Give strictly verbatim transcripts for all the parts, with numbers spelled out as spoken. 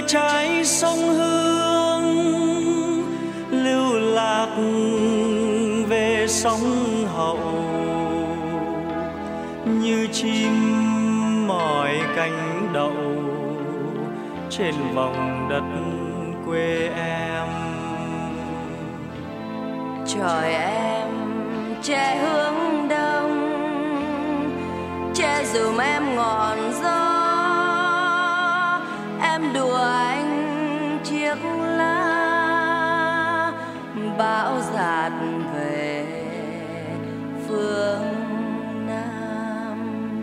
trái sông Hương lưu lạc về sông Hậu, như chim mỏi cánh đậu trên vòng đất quê em. Trời em che hướng đông, che dùm em ngọn gió, em đùa anh chiếc lá, bão dạt về phương Nam.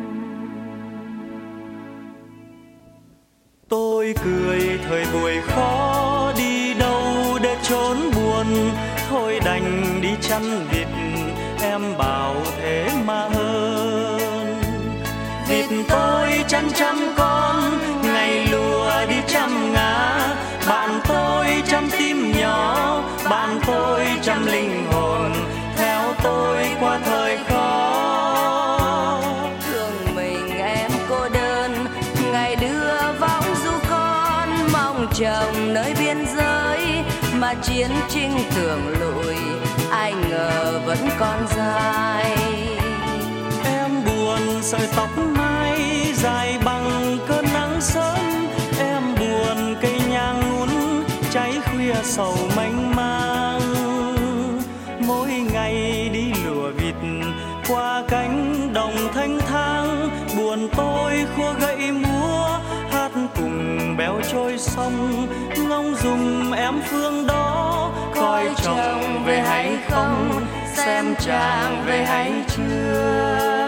Tôi cười thời buổi khó, đi đâu để trốn buồn, thôi đành đi chăn vịt, em bảo thế mà hơn. Vịt tôi chăn trăm con, ngày lùa đi trăm ngã, bạn tôi trăm tim nhỏ, bạn tôi trăm linh hồn, theo tôi qua thời khó. Thương mình em cô đơn, ngày đưa võng du con, mong chồng nơi biên giới, mà chiến tranh tưởng lụi, ai ngờ vẫn còn dài. Em buồn sợi tóc mai dài bằng cơn nắng sớm, em buồn cây nhang ngún cháy khuya sầu mênh mang. Mỗi ngày đi lùa vịt qua cánh đồng thanh thang, buồn tôi khua gậy múa hát cùng béo trôi sông, ngóng dùm em phương đó, coi chồng về hay không, xem chàng về hay chưa.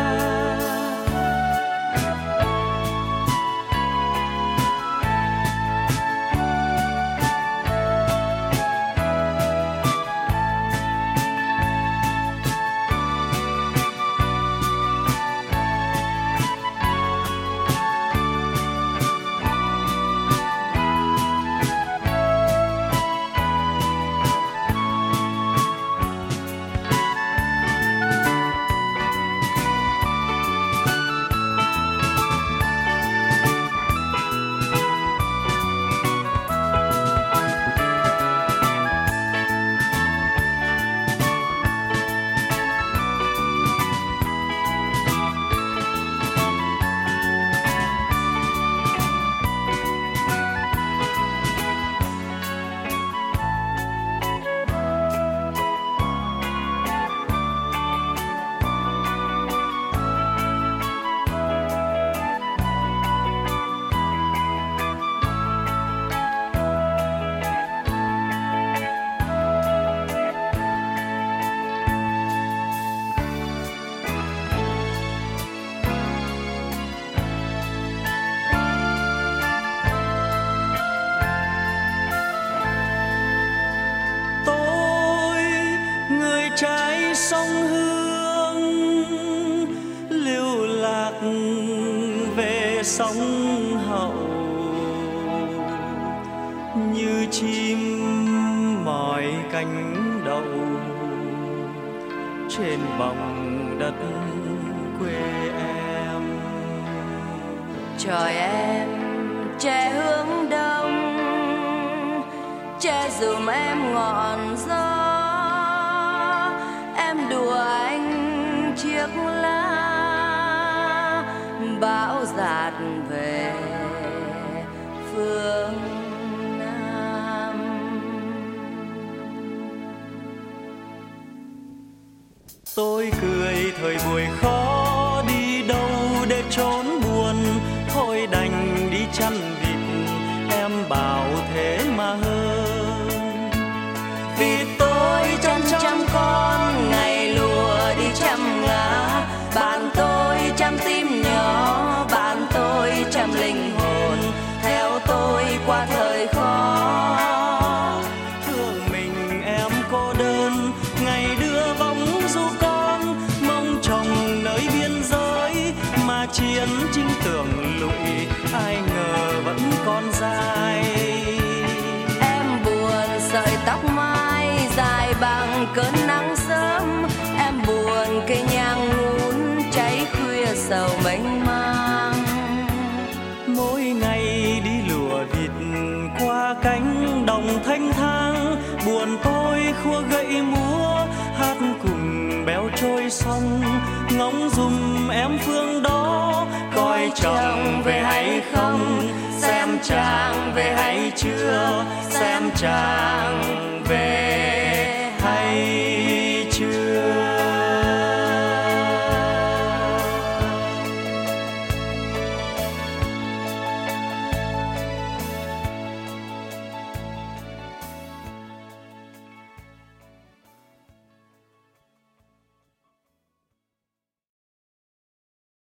Trái sông Hương lưu lạc về sông Hậu, như chim mỏi cánh đậu trên vòng đất quê em. Trời em che hướng đông, che dùm em ngọn gió, em đùa anh chiếc lá, bão dạt về phương Nam. Tôi cười thời buổi khó, đi đâu để trốn buồn, thôi đành đi chăn vịt, em bảo thế mà hơn. Vì tôi chăn trăm con, ngày lùa đi trăm ngã, bạn tôi trăm tim nhỏ, bạn tôi trăm linh hồn, theo tôi qua thời khó. Thương mình em cô đơn, ngày đưa bóng du con, mong chồng nơi biên giới, mà chiến tranh tưởng lụi, ai ngờ vẫn còn dài. Em buồn sợi tóc mai dài bằng cơn nắng sớm, em buồn cây nhang ngún cháy khuya sầu mênh mang. Mỗi ngày đi lùa vịt xa cánh đồng thanh thang, buồn tôi khua gậy múa hát cùng béo trôi sông, ngóng dùm em phương đó coi chồng về hay không, xem chàng về hay chưa, xem chàng